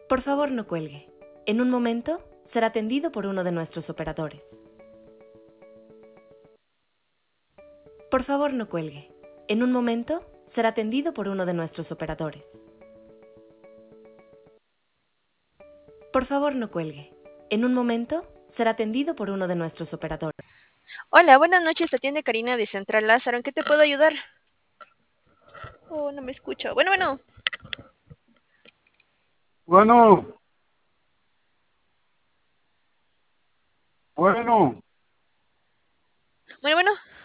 Por favor, no cuelgue. En un momento será atendido por uno de nuestros operadores. Por favor, no cuelgue. En un momento será atendido por uno de nuestros operadores. Por favor, no cuelgue. En un momento será atendido por uno de nuestros operadores. Hola, buenas noches, atiende Karina de Central Lázaro. ¿En qué te puedo ayudar? Oh, no me escucho. Bueno. Bueno, bueno, Bueno.